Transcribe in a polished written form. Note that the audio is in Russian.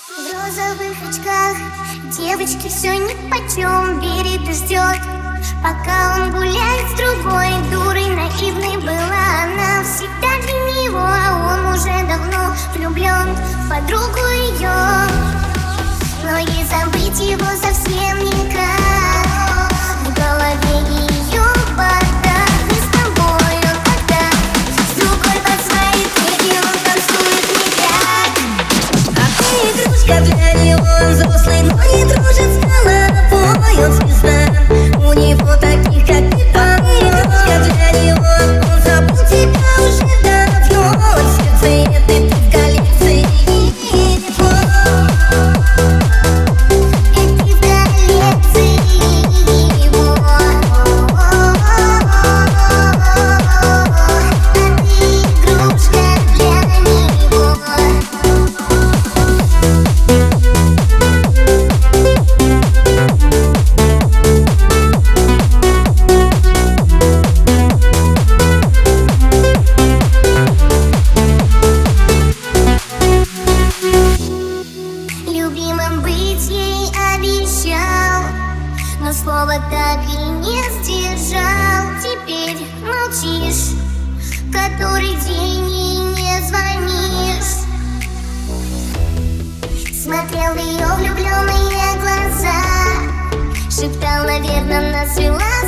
В розовых очках девочки все нипочем верит и ждет, пока он гуляет с другой дурой. Наивной была она всегда для него, а он уже давно влюблен в подругу ее. Но ей забыть его совсем никак, в голове ее вода. Мы с тобой, он тогда с другой под свои треки он танцует никак. А ты игрушка для него, он взрослый, но не дружит с головой. Он звезда, у него таких, как ты, полно. Игрушка для него, он забыл тебя уже давно. В сердце этой ты в коллекции его. Любимым быть ей обещал, но слово так и не сдержал. Теперь молчишь, который день ей не звонишь. Смотрел в ее влюбленные глаза, шептал, наверное, нас свела